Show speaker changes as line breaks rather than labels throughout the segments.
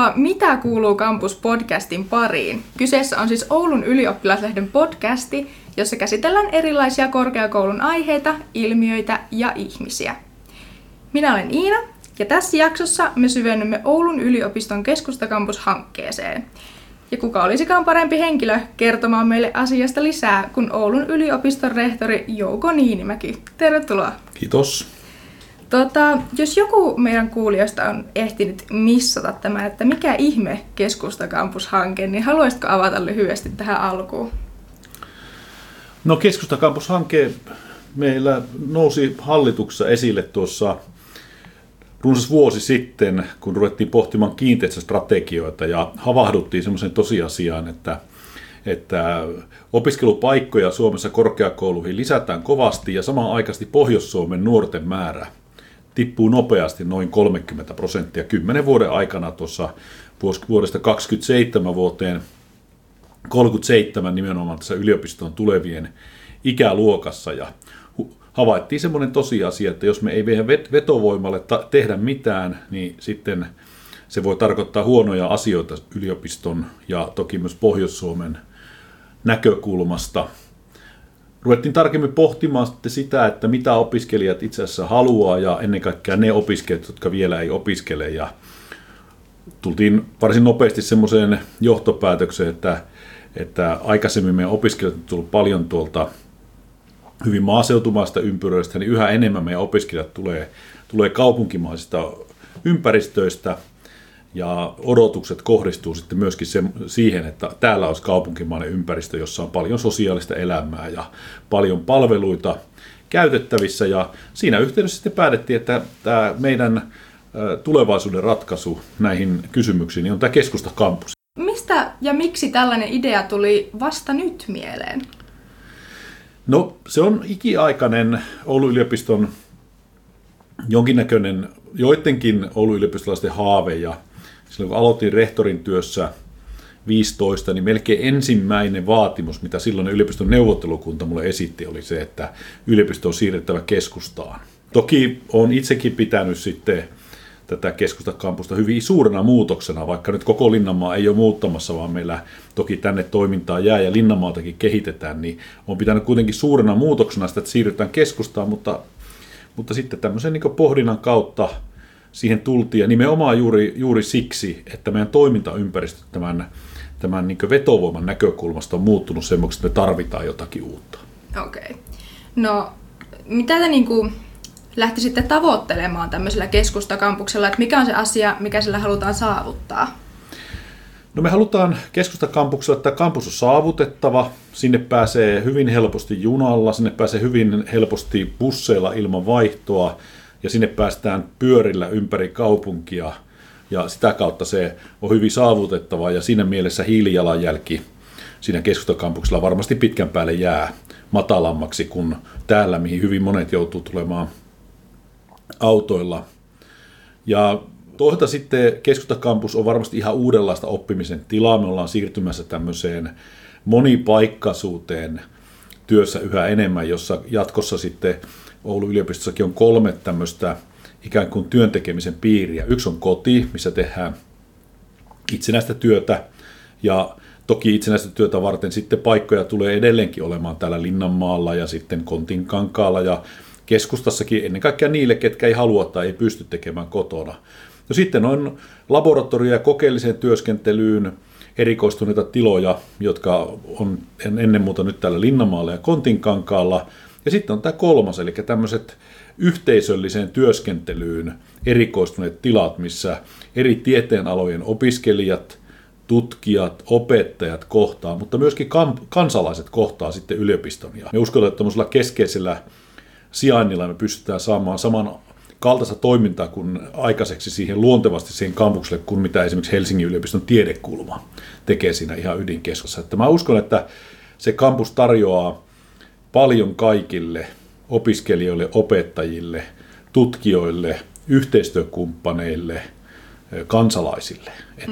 Tervetuloa Mitä kuuluu Campus-podcastin pariin. Kyseessä on siis Oulun ylioppilaslehden podcasti, jossa käsitellään erilaisia korkeakoulun aiheita, ilmiöitä ja ihmisiä. Minä olen Iina ja tässä jaksossa me syvennymme Oulun yliopiston Keskusta-kampus-hankkeeseen. Ja kuka olisikaan parempi henkilö kertomaan meille asiasta lisää kuin Oulun yliopiston rehtori Jouko Niinimäki. Tervetuloa.
Kiitos.
Jos joku meidän kuulijoista on ehtinyt missata tämän, että mikä ihme Keskusta-kampus-hanke, niin haluaisitko avata lyhyesti tähän alkuun?
No Keskusta-kampus-hanke meillä nousi hallituksessa esille tuossa runsas vuosi sitten, kun ruvettiin pohtimaan kiinteistöstrategioita ja havahduttiin semmoiseen tosiasiaan, että opiskelupaikkoja Suomessa korkeakouluihin lisätään kovasti ja samanaikaisesti Pohjois-Suomen nuorten määrä tippuu nopeasti noin 30% 10 vuoden aikana tuossa vuodesta 27 vuoteen 37 nimenomaan tässä yliopistoon tulevien ikäluokassa. Ja havaittiin semmoinen tosiasia, että jos me ei meidän vetovoimalle tehdä mitään, niin sitten se voi tarkoittaa huonoja asioita yliopiston ja toki myös Pohjois-Suomen näkökulmasta. Ruvettiin tarkemmin pohtimaan sitten sitä, että mitä opiskelijat itse asiassa haluaa ja ennen kaikkea ne opiskelijat, jotka vielä ei opiskele. Ja tultiin varsin nopeasti semmoiseen johtopäätökseen, että aikaisemmin meidän opiskelijat on tullut paljon tuolta hyvin maaseutumaista ympyröistä, niin yhä enemmän meidän opiskelijat tulee kaupunkimaisista ympäristöistä. Ja odotukset kohdistuu sitten myöskin siihen, että täällä olisi kaupunkimainen ympäristö, jossa on paljon sosiaalista elämää ja paljon palveluita käytettävissä. Ja siinä yhteydessä sitten päätettiin, että tämä meidän tulevaisuuden ratkaisu näihin kysymyksiin on tämä Keskusta-kampus.
Mistä ja miksi tällainen idea tuli vasta nyt mieleen?
No se on ikiaikainen Oulun yliopiston jonkinnäköinen joidenkin Oulun yliopistolaisten haave ja silloin kun aloitin rehtorin työssä 15, niin melkein ensimmäinen vaatimus, mitä silloin yliopiston neuvottelukunta mulle esitti, oli se, että yliopisto on siirrettävä keskustaan. Toki olen itsekin pitänyt sitten tätä Keskusta-kampusta hyvin suurena muutoksena, vaikka nyt koko Linnanmaa ei ole muuttamassa, vaan meillä toki tänne toimintaa jää ja Linnanmaatakin kehitetään, niin olen pitänyt kuitenkin suurena muutoksena sitä, että siirrytään keskustaan, mutta sitten tämmöisen niin pohdinnan kautta siihen tultiin, ja nimenomaan juuri siksi, että meidän toimintaympäristö tämän niin vetovoiman näkökulmasta on muuttunut semmoiksi, että me tarvitaan jotakin uutta.
Okei. No, mitä te lähtisitte tavoittelemaan tämmöisellä Keskusta-kampuksella, että mikä on se asia, mikä sillä halutaan saavuttaa?
No me halutaan Keskusta-kampuksella, että kampus on saavutettava, sinne pääsee hyvin helposti junalla, sinne pääsee hyvin helposti busseilla ilman vaihtoa, ja sinne päästään pyörillä ympäri kaupunkia, ja sitä kautta se on hyvin saavutettava, ja siinä mielessä hiilijalanjälki siinä Keskusta-kampuksella varmasti pitkän päälle jää matalammaksi kuin täällä, mihin hyvin monet joutuu tulemaan autoilla. Ja toisaalta sitten Keskusta-kampus on varmasti ihan uudenlaista oppimisen tilaa. Me ollaan siirtymässä tämmöiseen monipaikkaisuuteen työssä yhä enemmän, jossa jatkossa sitten Oulun yliopistossakin on 3 tämmöistä ikään kuin työntekemisen piiriä. Yksi on koti, missä tehdään itsenäistä työtä, ja toki itsenäistä työtä varten sitten paikkoja tulee edelleenkin olemaan täällä Linnanmaalla ja sitten Kontinkankaalla ja Keskustassakin ennen kaikkea niille, ketkä ei halua tai ei pysty tekemään kotona. No sitten on laboratorio- ja kokeelliseen työskentelyyn erikoistuneita tiloja, jotka on ennen muuta nyt täällä Linnanmaalla ja Kontinkankaalla. Ja sitten on tämä 3, eli tämmöiset yhteisölliseen työskentelyyn erikoistuneet tilat, missä eri tieteenalojen opiskelijat, tutkijat, opettajat kohtaa, mutta myöskin kansalaiset kohtaa sitten yliopiston. Ja me uskotaan, että tämmöisellä keskeisellä sijainnilla me pystytään saamaan saman kaltaista toimintaa kuin aikaiseksi siihen luontevasti siihen kampukselle, kuin mitä esimerkiksi Helsingin yliopiston tiedekulma tekee siinä ihan ydinkeskassa. Että mä uskon, että se kampus tarjoaa paljon kaikille opiskelijoille, opettajille, tutkijoille, yhteistyökumppaneille, kansalaisille.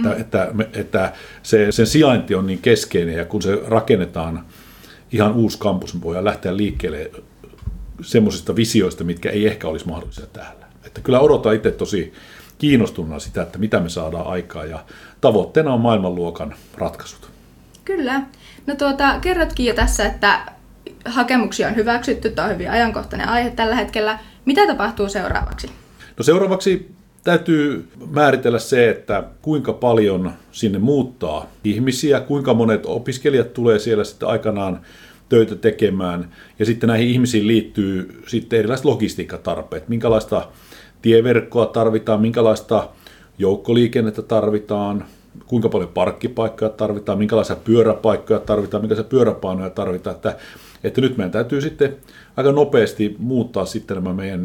Että sen sijainti on niin keskeinen, ja kun se rakennetaan ihan uusi kampus, me voidaan lähteä liikkeelle semmoisista visioista, mitkä ei ehkä olisi mahdollisia täällä. Että kyllä odotan itse kiinnostuneena sitä, että mitä me saadaan aikaan, ja tavoitteena on maailmanluokan ratkaisut.
Kyllä. No kerrotkin jo tässä, että hakemuksia on hyväksytty, tämä on hyvin ajankohtainen aihe tällä hetkellä. Mitä tapahtuu seuraavaksi?
No seuraavaksi täytyy määritellä se, että kuinka paljon sinne muuttaa ihmisiä, kuinka monet opiskelijat tulee siellä sitten aikanaan töitä tekemään, ja sitten näihin ihmisiin liittyy sitten erilaiset logistiikkatarpeet, minkälaista tieverkkoa tarvitaan, minkälaista joukkoliikennettä tarvitaan, kuinka paljon parkkipaikkoja tarvitaan, minkälaisia pyöräpaikkoja tarvitaan, minkälaisia pyöräpainoja tarvitaan, että nyt meidän täytyy sitten aika nopeasti muuttaa sitten nämä meidän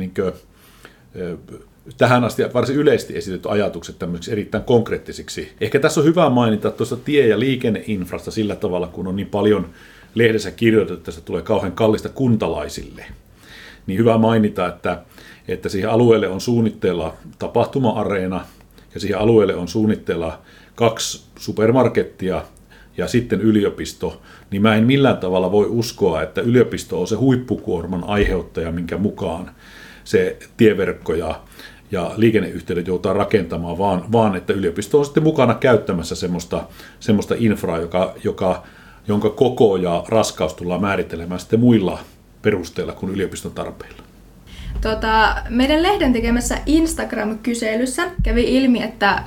tähän asti varsin yleisesti esitetyt ajatukset tämmöisiksi erittäin konkreettisiksi. Ehkä tässä on hyvä mainita tuosta tie- ja liikenneinfrasta sillä tavalla, kun on niin paljon lehdessä kirjoitettu, että se tulee kauhean kallista kuntalaisille. Niin hyvä mainita, että siihen alueelle on suunnitteilla tapahtuma-areena ja siihen alueelle on suunnitteilla 2 supermarkettia ja sitten yliopisto, niin mä en millään tavalla voi uskoa, että yliopisto on se huippukuorman aiheuttaja, minkä mukaan se tieverkko ja liikenneyhteydet joudutaan rakentamaan, vaan että yliopisto on sitten mukana käyttämässä semmoista infraa, jonka koko ja raskaus tullaan määrittelemään sitten muilla perusteilla kuin yliopiston tarpeilla.
Meidän lehden tekemässä Instagram-kyselyssä kävi ilmi, että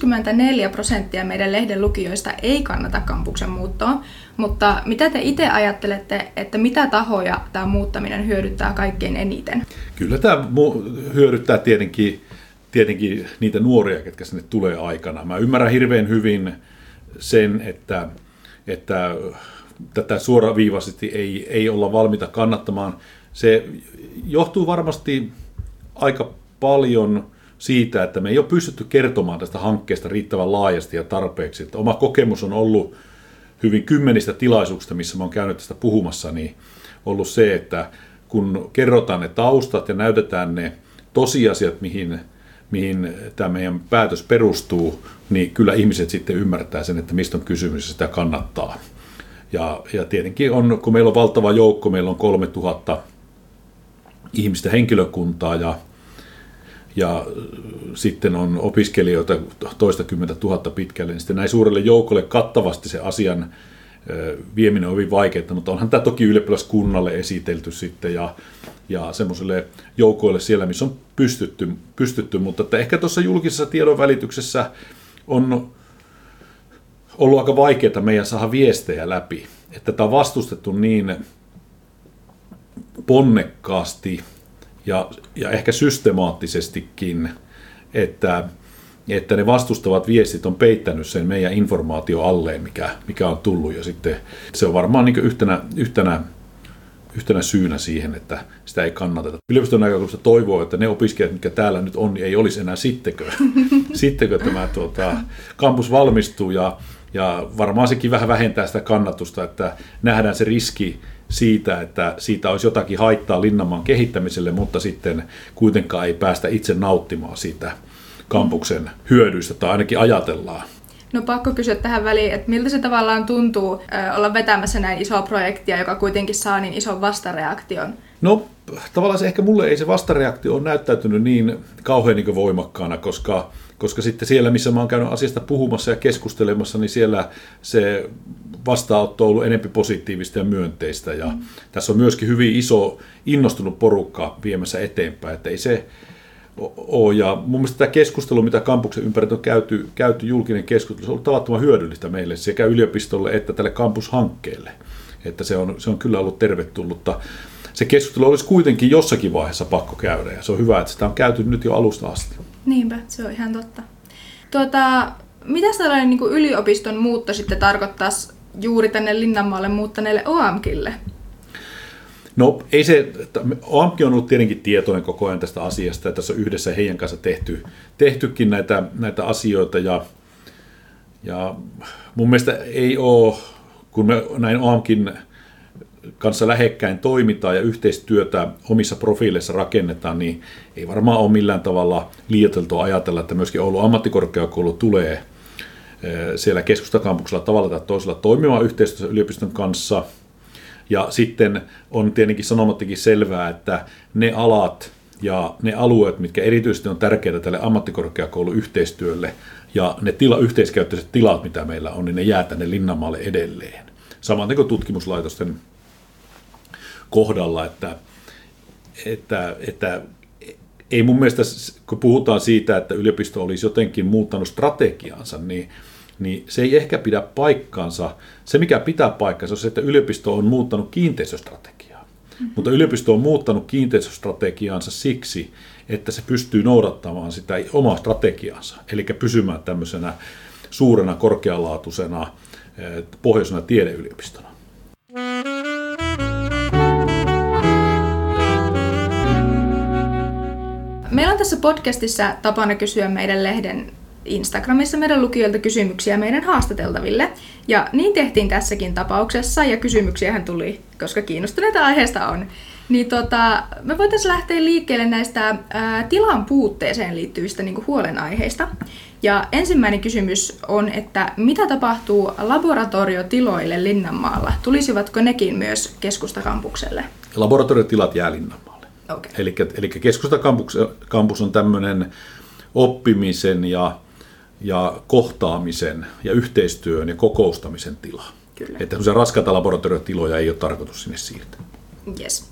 64% meidän lehden lukijoista ei kannata kampuksen muuttoa, mutta mitä te itse ajattelette, että mitä tahoja tämä muuttaminen hyödyttää kaikkein eniten? Kyllä
tämä hyödyttää tietenkin niitä nuoria, ketkä sinne tulee aikana. Mä ymmärrän hirveän hyvin sen, että tätä suoraviivaisesti ei olla valmiita kannattamaan. Se johtuu varmasti aika paljon siitä, että me ei ole pystytty kertomaan tästä hankkeesta riittävän laajasti ja tarpeeksi. Että oma kokemus on ollut hyvin 10 tilaisuuksista, missä mä oon käynyt tästä puhumassa, niin ollut se, että kun kerrotaan ne taustat ja näytetään ne tosiasiat, mihin tämä meidän päätös perustuu, niin kyllä ihmiset sitten ymmärtää sen, että mistä on kysymys ja sitä kannattaa. Ja tietenkin kun meillä on valtava joukko, meillä on 3000 ihmistä henkilökuntaa ja sitten on opiskelijoita toistakymmentä tuhatta pitkälle, niin sitten näin suurelle joukolle kattavasti se asian vieminen on hyvin vaikeaa, mutta onhan tämä toki ylioppilaskunnalle esitelty sitten ja semmoisille joukoille siellä, missä on pystytty, mutta että ehkä tuossa julkisessa tiedon välityksessä on ollut aika vaikeaa meidän saada viestejä läpi, että tämä on vastustettu niin ponnekkaasti ja ehkä systemaattisestikin, että ne vastustavat viestit on peittänyt sen meidän informaatio alleen, mikä on tullut, ja sitten se on varmaan niin yhtenä syynä siihen, että sitä ei kannateta. Yliopiston näkökulmasta toivoo, että ne opiskelijat, mitkä täällä nyt on, niin ei olisi enää sittenkö tämä kampus valmistuu, ja varmaan sekin vähän vähentää sitä kannatusta, että nähdään se riski siitä, että siitä olisi jotakin haittaa Linnanmaan kehittämiselle, mutta sitten kuitenkaan ei päästä itse nauttimaan siitä kampuksen hyödyistä, tai ainakin ajatellaan.
No pakko kysyä tähän väliin, että miltä se tavallaan tuntuu olla vetämässä näin isoa projektia, joka kuitenkin saa niin ison vastareaktion?
No tavallaan se ehkä mulle ei se vastareaktio ole näyttäytynyt niin kauhean niin voimakkaana, koska sitten siellä, missä mä oon käynyt asiasta puhumassa ja keskustelemassa, niin siellä se vastaanotto on ollut enemmän positiivista ja myönteistä. Ja tässä on myöskin hyvin iso innostunut porukka viemässä eteenpäin, että ei se ole. Ja mun mielestä tämä keskustelu, mitä kampuksen ympärillä on käyty julkinen keskustelu, se on ollut tavattoman hyödyllistä meille sekä yliopistolle että tälle kampushankkeelle. Että se on kyllä ollut tervetullutta. Se keskustelu olisi kuitenkin jossakin vaiheessa pakko käydä, ja se on hyvä, että sitä on käyty nyt jo alusta asti.
Niinpä, se on ihan totta. Mitä tällainen niin kuin yliopiston muutto sitten tarkoittaisi juuri tänne Linnanmaalle muuttaneelle OAMKille?
No ei se, OAMK on ollut tietenkin tietoinen koko ajan tästä asiasta, ja tässä on yhdessä heidän kanssa tehtykin näitä asioita, ja mun mielestä ei ole, kun me näin OAMKin kanssa lähekkäin toimitaan ja yhteistyötä omissa profiileissa rakennetaan, niin ei varmaan ole millään tavalla liioiteltua ajatella, että myöskin Oulun ammattikorkeakoulu tulee siellä keskustakampuksella tavalla tai toisella toimimaan yhteistyössä yliopiston kanssa. Ja sitten on tietenkin sanomattakin selvää, että ne alat ja ne alueet, mitkä erityisesti on tärkeitä tälle ammattikorkeakouluyhteistyölle, ja ne yhteiskäyttöiset tilat, mitä meillä on, niin ne jää tänne Linnanmaalle edelleen. Samaten kuin tutkimuslaitosten kohdalla, että ei mun mielestä, kun puhutaan siitä, että yliopisto olisi jotenkin muuttanut strategiansa, niin se ei ehkä pidä paikkaansa. Se, mikä pitää paikkaansa, on se, että yliopisto on muuttanut kiinteistöstrategiaa. Mutta yliopisto on muuttanut kiinteistöstrategiaansa siksi, että se pystyy noudattamaan sitä omaa strategiaansa, eli pysymään tämmöisenä suurena, korkealaatuisena, pohjoisena tiedeyliopistona.
Meillä on tässä podcastissa tapana kysyä meidän lehden Instagramissa meidän lukijoilta kysymyksiä meidän haastateltaville. Ja niin tehtiin tässäkin tapauksessa, ja kysymyksiähän tuli, koska kiinnostuneita aiheesta on. Niin me voitaisiin lähteä liikkeelle näistä tilan puutteeseen liittyvistä huolenaiheista. Ja ensimmäinen kysymys on, että mitä tapahtuu laboratoriotiloille Linnanmaalla? Tulisivatko nekin myös keskustakampukselle?
Laboratoriotilat jää Linnanmaalle.
Okay.
Eli keskustakampus on tämmöinen oppimisen ja kohtaamisen ja yhteistyön ja kokoustamisen tila.
Kyllä.
Että semmoisia raskaita laboratoriotiloja ei ole tarkoitus sinne siirtää.
Yes.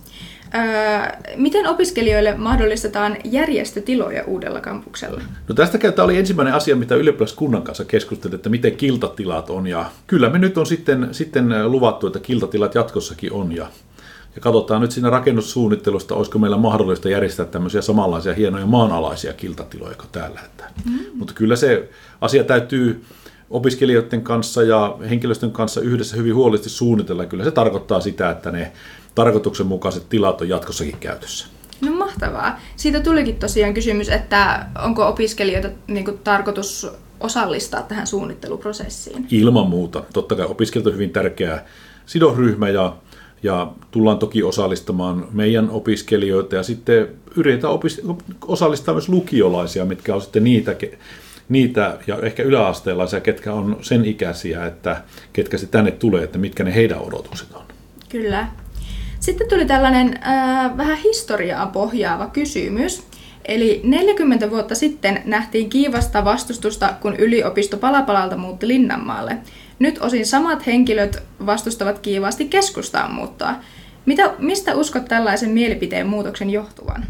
Miten opiskelijoille mahdollistetaan järjestötiloja uudella kampuksella?
No tämä oli ensimmäinen asia, mitä ylioppilaskunnan kanssa keskusteltiin, että miten kiltatilat on. Ja kyllä me nyt on sitten luvattu, että kiltatilat jatkossakin on. Ja katsotaan nyt siinä rakennussuunnittelusta, olisiko meillä mahdollista järjestää tämmöisiä samanlaisia hienoja maanalaisia kiltatiloja kuin täällä. Mutta kyllä se asia täytyy opiskelijoiden kanssa ja henkilöstön kanssa yhdessä hyvin huolellisesti suunnitella. Kyllä se tarkoittaa sitä, että ne tarkoituksenmukaiset tilat on jatkossakin käytössä.
No mahtavaa. Siitä tulikin tosiaan kysymys, että onko opiskelijoita tarkoitus osallistaa tähän suunnitteluprosessiin?
Ilman muuta. Totta kai opiskelijat on hyvin tärkeä sidosryhmä ja tullaan toki osallistamaan meidän opiskelijoita ja sitten yritetään osallistaa myös lukiolaisia, mitkä on sitten niitä ja ehkä yläasteelaisia, ketkä on sen ikäisiä, että ketkä se tänne tulee, että mitkä ne heidän odotukset on.
Kyllä. Sitten tuli tällainen vähän historiaan pohjaava kysymys. Eli 40 vuotta sitten nähtiin kiivasta vastustusta, kun yliopisto pala palalta muutti Linnanmaalle. Nyt osin samat henkilöt vastustavat kiivaasti keskustaan muuttoa. Mistä uskot tällaisen mielipiteen muutoksen johtuvan?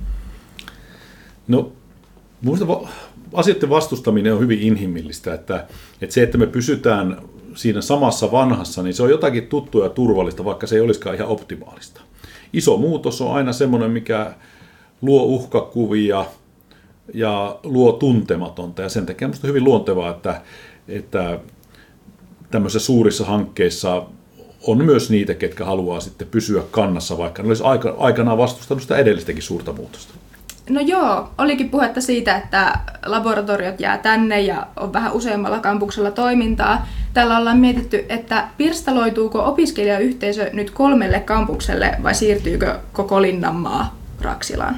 No, minusta asioiden vastustaminen on hyvin inhimillistä. Että se, että me pysytään siinä samassa vanhassa, niin se on jotakin tuttua ja turvallista, vaikka se ei olisikaan ihan optimaalista. Iso muutos on aina semmoinen, mikä luo uhkakuvia ja luo tuntematonta. Ja sen takia minusta on hyvin luontevaa, että tämmöisissä suurissa hankkeissa on myös niitä, ketkä haluaa sitten pysyä kannassa, vaikka ne olisi aikanaan vastustanut sitä edellistäkin suurta muutosta.
No joo, olikin puhetta siitä, että laboratoriot jää tänne ja on vähän useammalla kampuksella toimintaa. Täällä ollaan mietitty, että pirstaloituuko opiskelijayhteisö nyt 3 kampukselle vai siirtyykö koko Linnanmaa Raksilaan?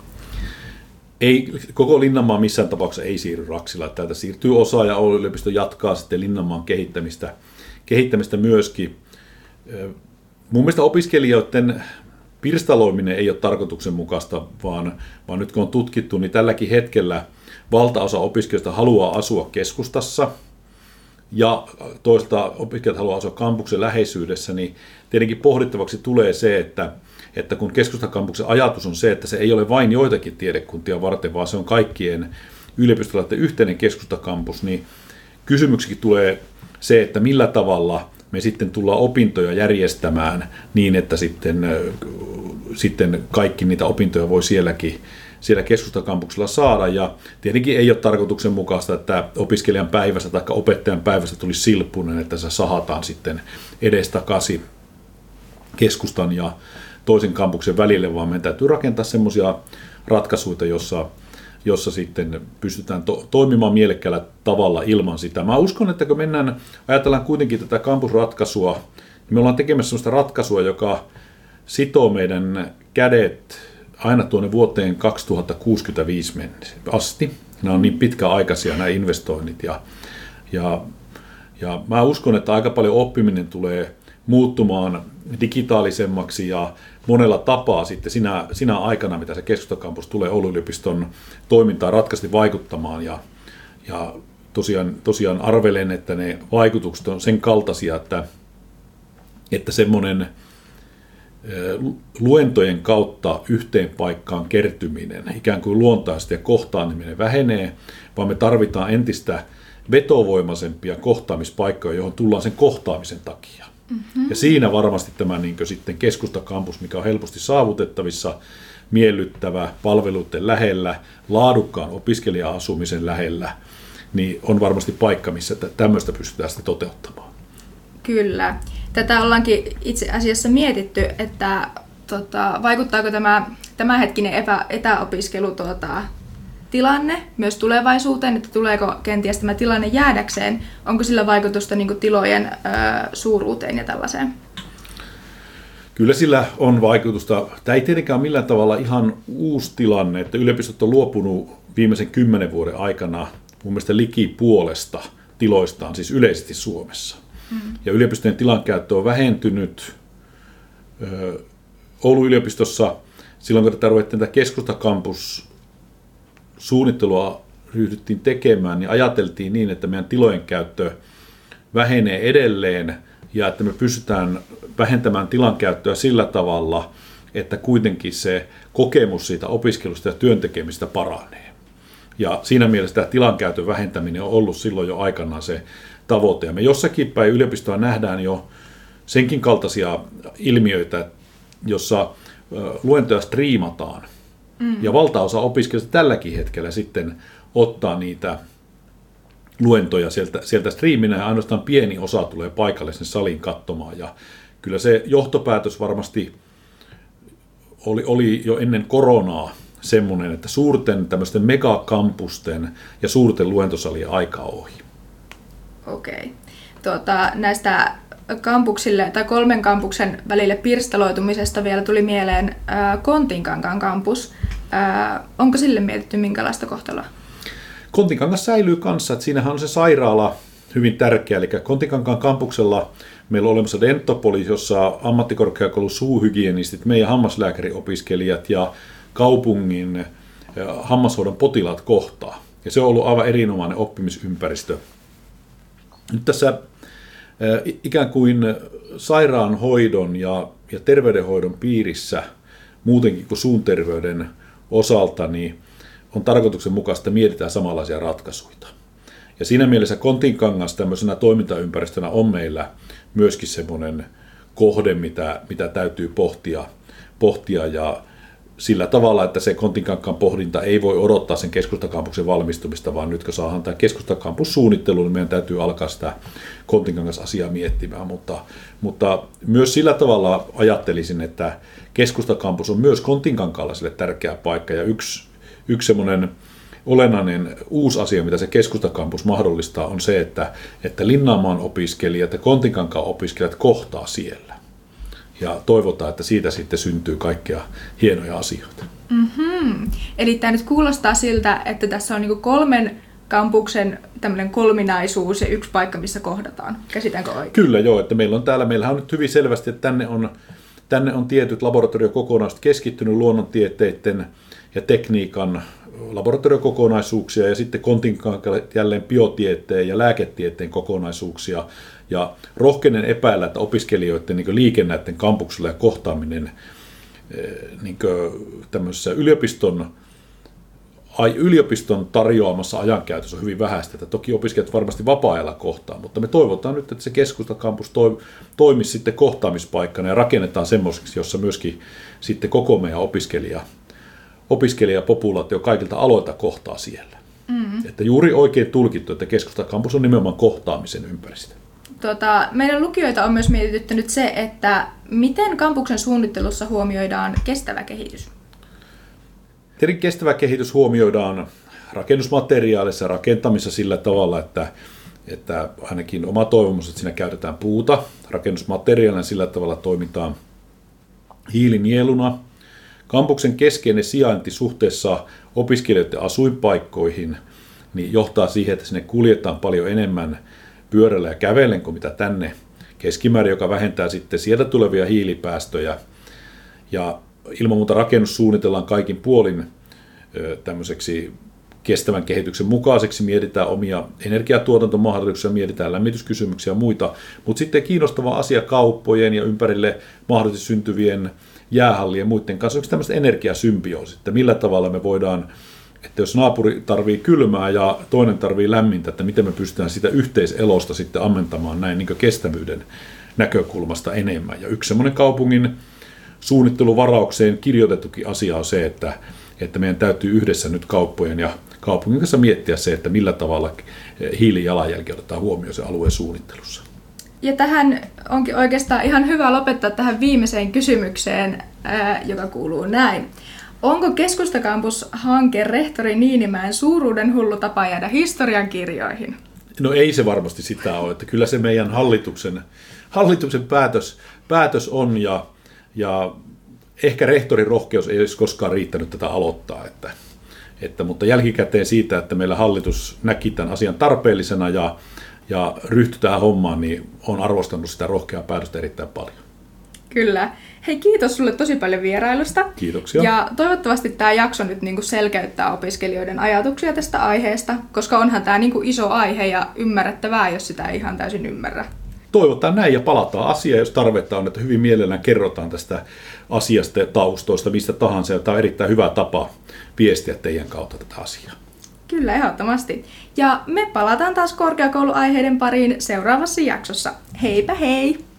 Ei, koko Linnanmaa missään tapauksessa ei siirry Raksilaan. Täältä siirtyy osa ja Oulun yliopisto jatkaa sitten Linnanmaan kehittämistä myöskin. Mun mielestä opiskelijoiden pirstaloiminen ei ole tarkoituksenmukaista, vaan nyt kun on tutkittu, niin tälläkin hetkellä valtaosa opiskelijoista haluaa asua keskustassa ja toisaalta opiskelijat haluaa asua kampuksen läheisyydessä, niin tietenkin pohdittavaksi tulee se, että kun keskustakampuksen ajatus on se, että se ei ole vain joitakin tiedekuntia varten, vaan se on kaikkien yliopistolaisten yhteinen keskustakampus, niin kysymyksikin tulee se, että millä tavalla me sitten tullaan opintoja järjestämään niin, että sitten kaikki niitä opintoja voi siellä keskustakampuksella saada. Ja tietenkin ei ole tarkoituksenmukaista, että opiskelijan päivästä tai opettajan päivästä tulisi silppunen, että se sahataan sitten edestakaisin keskustan ja toisen kampuksen välille, vaan meidän täytyy rakentaa semmoisia ratkaisuja, jossa sitten pystytään toimimaan mielekkäällä tavalla ilman sitä. Mä uskon, että kun ajatellaan kuitenkin tätä kampusratkaisua, niin me ollaan tekemässä sellaista ratkaisua, joka sitoo meidän kädet aina tuonne vuoteen 2065 mennessä asti. Nämä on niin pitkäaikaisia nämä investoinnit ja mä uskon, että aika paljon oppiminen tulee muuttumaan digitaalisemmaksi ja monella tapaa sitten sinä aikana, mitä se keskustakampus tulee Oulun yliopiston toimintaan ratkaisesti vaikuttamaan. Ja tosiaan arvelen, että ne vaikutukset on sen kaltaisia, että semmoinen luentojen kautta yhteen paikkaan kertyminen, ikään kuin luontaisesti ja kohtaaminen vähenee, vaan me tarvitaan entistä vetovoimaisempia kohtaamispaikkoja, johon tullaan sen kohtaamisen takia. Mm-hmm. Ja siinä varmasti tämä sitten keskustakampus, mikä on helposti saavutettavissa, miellyttävä, palveluiden lähellä, laadukkaan opiskelija-asumisen lähellä, niin on varmasti paikka, missä tämmöistä pystytään sitten toteuttamaan.
Kyllä. Tätä ollaankin itse asiassa mietitty, että vaikuttaako tämä tämänhetkinen etäopiskelu tilanne myös tulevaisuuteen, että tuleeko kenties tämä tilanne jäädäkseen, onko sillä vaikutusta tilojen suuruuteen ja tällaiseen?
Kyllä sillä on vaikutusta. Tämä ei tietenkään millään tavalla ihan uusi tilanne, että yliopistot on luopunut viimeisen 10 vuoden aikana mun mielestä liki puolesta tiloistaan, siis yleisesti Suomessa. Ja yliopistojen tilankäyttö on vähentynyt. Oulun yliopistossa silloin, kun tätä ruvettiin tätä keskustakampussuunnittelua ryhdyttiin tekemään, niin ajateltiin niin, että meidän tilojen käyttö vähenee edelleen ja että me pystytään vähentämään tilankäyttöä sillä tavalla, että kuitenkin se kokemus siitä opiskelusta ja työntekemistä paranee. Ja siinä mielessä tämä tilankäytön vähentäminen on ollut silloin jo aikanaan se tavoite. Ja me jossakin päin yliopistoa nähdään jo senkin kaltaisia ilmiöitä, jossa luentoja striimataan. Ja valtaosa opiskelijoista tälläkin hetkellä sitten ottaa niitä luentoja sieltä striiminä ja ainoastaan pieni osa tulee paikalle sen salin katsomaan. Ja kyllä se johtopäätös varmasti oli jo ennen koronaa semmoinen, että suurten tämmöisten megakampusten ja suurten luentosalien aika on ohi.
Okei. Näistä kampuksille tai 3 kampuksen välille pirstaloitumisesta vielä tuli mieleen Kontinkankaan kampus. Onko sille mietitty minkälaista kohtaloa?
Kontinkangas säilyy kanssa, että siinähän on se sairaala hyvin tärkeä, eli Kontinkankaan kampuksella meillä on olemassa Dentopoli, jossa ammattikorkeakoulun suuhygienistit, meidän hammaslääkäriopiskelijat ja kaupungin hammashoidon potilaat kohtaa. Ja se on ollut aivan erinomainen oppimisympäristö. Nyt tässä ikään kuin sairaanhoidon ja terveydenhoidon piirissä, muutenkin kuin suun terveyden osalta, niin on tarkoituksenmukaista, että mietitään samanlaisia ratkaisuja. Ja siinä mielessä Kontinkangas tämmöisenä toimintaympäristönä on meillä myöskin semmoinen kohde, mitä täytyy pohtia ja sillä tavalla, että se Kontinkankaan pohdinta ei voi odottaa sen keskustakampuksen valmistumista, vaan nyt kun saadaan tämä keskustakampussuunnittelu, niin meidän täytyy alkaa sitä Kontinkangas-asiaa miettimään. Mutta myös sillä tavalla ajattelisin, että keskustakampus on myös Kontinkankaalla sille tärkeä paikka. Ja yksi semmoinen olennainen uusi asia, mitä se keskustakampus mahdollistaa, on se, että Linnanmaan opiskelijat ja Kontinkankaan opiskelijat kohtaa siellä. Ja toivotaan, että siitä sitten syntyy kaikkea hienoja asioita.
Mm-hmm. Eli tämä nyt kuulostaa siltä, että tässä on 3 kampuksen tämmöinen kolminaisuus ja yksi paikka, missä kohdataan. Käsitäänkö oikein?
Kyllä joo, että meillähän on nyt hyvin selvästi, että tänne on tietyt laboratoriokokonaisuudet keskittynyt luonnontieteiden ja tekniikan laboratoriokokonaisuuksia ja sitten Kontinkankaan jälleen biotieteen ja lääketieteen kokonaisuuksia. Ja rohkeinen epäillä, että opiskelijoiden liike näiden kampuksilla ja kohtaaminen tämmöisessä yliopiston tarjoamassa ajankäytössä on hyvin vähäistä. Että toki opiskelijat varmasti vapaa-ajalla kohtaa, mutta me toivotaan nyt, että se keskustakampus toimisi sitten kohtaamispaikkana ja rakennetaan semmoiseksi, jossa myöskin sitten koko meidän opiskelijapopulaatio kaikilta aloilta kohtaa siellä. Mm-hmm. Että juuri oikein tulkittu, että keskustakampus on nimenomaan kohtaamisen ympäristö.
Meidän lukijoita on myös mietityttänyt se, että miten kampuksen suunnittelussa huomioidaan kestävä kehitys?
Tietenkin kestävä kehitys huomioidaan rakennusmateriaalissa ja rakentamisessa sillä tavalla, että ainakin oma toivomus, että siinä käytetään puuta rakennusmateriaalina, sillä tavalla toimitaan hiilinieluna. Kampuksen keskeinen sijainti suhteessa opiskelijoiden asuinpaikkoihin niin johtaa siihen, että sinne kuljetaan paljon enemmän pyörällä ja kävellen kuin mitä tänne keskimäärin, joka vähentää sitten sieltä tulevia hiilipäästöjä. Ja ilman muuta rakennus suunnitellaan kaikin puolin tämmöiseksi kestävän kehityksen mukaiseksi, mietitään omia energiatuotantomahdollisuuksia, mietitään lämmityskysymyksiä ja muita, mutta sitten kiinnostava asia kauppojen ja ympärille mahdollisesti syntyvien jäähallien ja muiden kanssa on tämmöistä energiasymbioosia, että millä tavalla me voidaan, että jos naapuri tarvii kylmää ja toinen tarvii lämmintä, että miten me pystytään sitä yhteiselosta sitten ammentamaan näin niin kestävyyden näkökulmasta enemmän. Ja yksi semmoinen kaupungin suunnitteluvaraukseen kirjoitettukin asia on se, että meidän täytyy yhdessä nyt kauppojen ja kaupungin kanssa miettiä se, että millä tavalla hiilijalanjälki otetaan huomioon se alueen suunnittelussa.
Ja tähän onkin oikeastaan ihan hyvä lopettaa tähän viimeiseen kysymykseen, joka kuuluu näin. Onko Keskustakampus-hanke rehtori Niinimäen suuruuden hullu tapa jäädä historiankirjoihin?
No ei se varmasti sitä ole, että kyllä se meidän hallituksen päätös on ja ehkä rehtorin rohkeus ei olisi koskaan riittänyt tätä aloittaa, mutta jälkikäteen siitä, että meillä hallitus näki tämän asian tarpeellisena ja ryhtyi tähän hommaan, niin on arvostanut sitä rohkeaa päätöstä erittäin paljon.
Kyllä. Hei, kiitos sulle tosi paljon vierailusta.
Kiitoksia.
Ja toivottavasti tämä jakso nyt selkeyttää opiskelijoiden ajatuksia tästä aiheesta, koska onhan tämä iso aihe ja ymmärrettävää, jos sitä ei ihan täysin ymmärrä.
Toivotaan näin ja palataan asiaan, jos tarvetta on, että hyvin mielellään kerrotaan tästä asiasta ja taustoista, mistä tahansa. Ja tämä on erittäin hyvä tapa viestiä teidän kautta tätä asiaa.
Kyllä, ehdottomasti. Ja me palataan taas korkeakouluaiheiden pariin seuraavassa jaksossa. Heipä hei!